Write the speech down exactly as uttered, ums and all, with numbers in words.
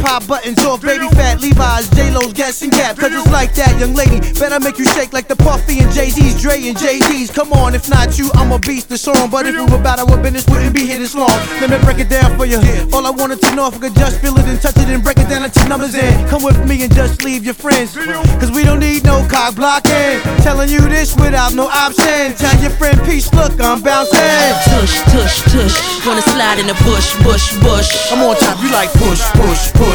pop buttons off baby fat Levi's, J-Lo's, guessing gap. Cause it's like that, young lady. Better make you shake like the Puffy and Jay-Z's, Dre and J D's. Come on, if not you, I'm a beast the song. But if we were about our business, wouldn't be here this long. Let me break it down for you. All I wanted to know if I could just feel it and touch it and break it down into numbers in. Come with me and just leave your friends. Cause we don't need no cock blocking. Telling you this without no option. Tell your friend peace, look, I'm bouncing. Tush, tush, tush. Wanna slide in the bush, bush, bush. I'm on top, you like push, push, push.